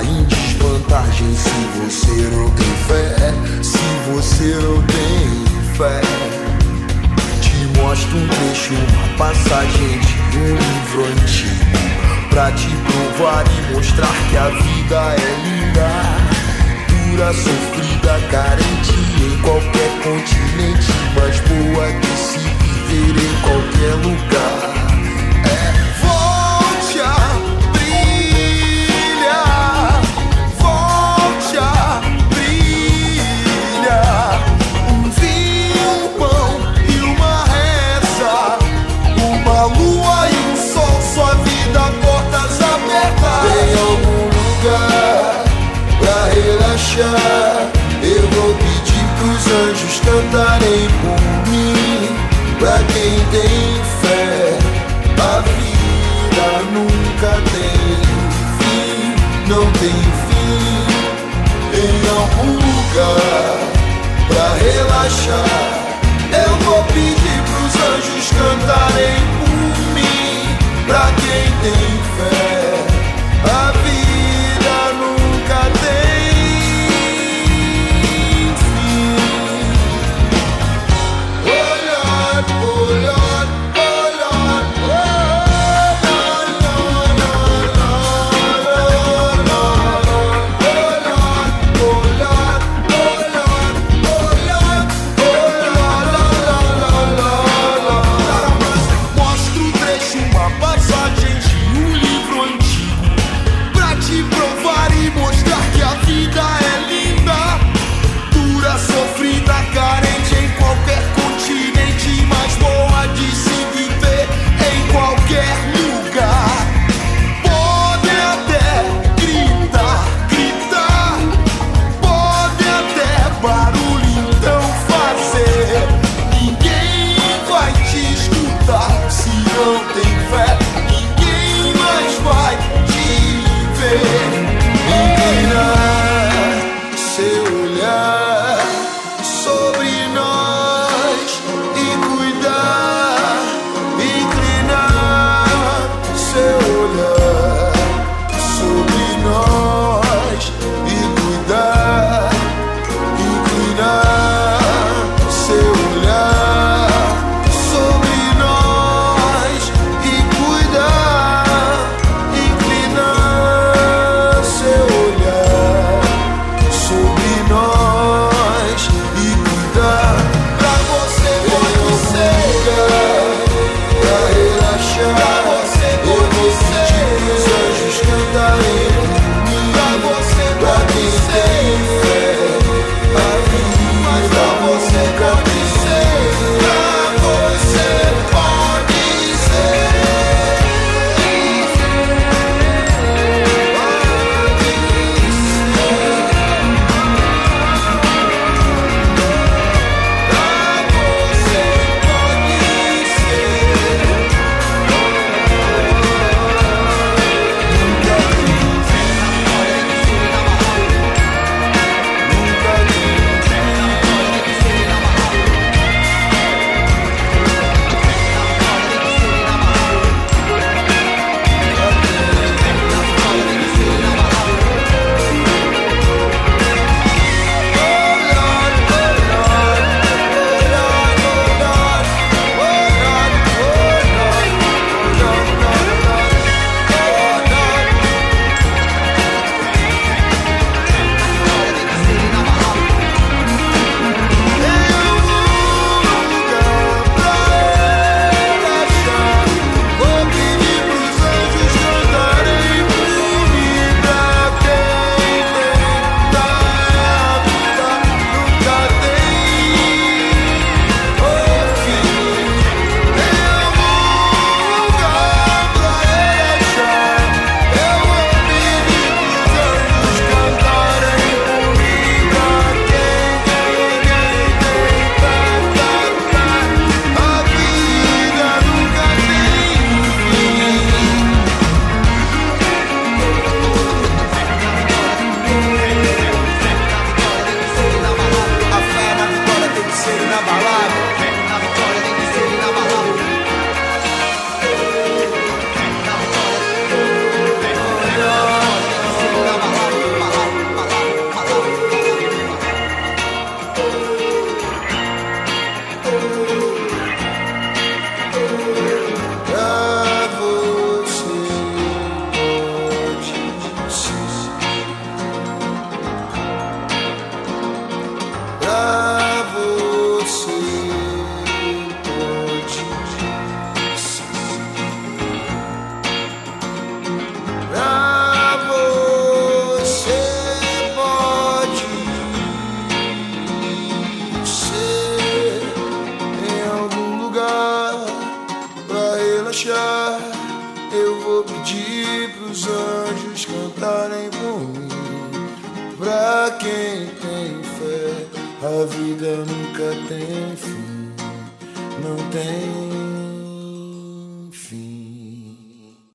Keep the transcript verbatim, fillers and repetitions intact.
em desvantagem se você não tem fé. Se você não tem fé, te mostro um trecho, uma passagem de um livro antigo, pra te provar e mostrar que a vida é linda, dura, sofrida, carente em qualquer continente, mas boa de se viver em qualquer lugar. É, volte a brilhar, volte a brilhar. Um vinho, um pão e uma reza, uma lua e um sol, sua vida, portas abertas. Tem algum lugar pra relaxar? Eu vou pedir pros anjos cantarem por mim. Pra quem tem fé, a vida nunca tem fim, não tem fim. Em algum lugar pra relaxar, eu vou pedir pros anjos cantarem por mim. Pra quem tem fé, a vida nunca tem fim. Oh Lord, oh Lord, oh Lord, oh Lord, Lord, Lord, Lord, Lord, Lord, oh Lord, oh Lord, oh Lord, oh Lord. Mostra o trecho, uma passagem de um livro pedir pros anjos cantarem por mim. Pra quem tem fé, a vida nunca tem fim. Não tem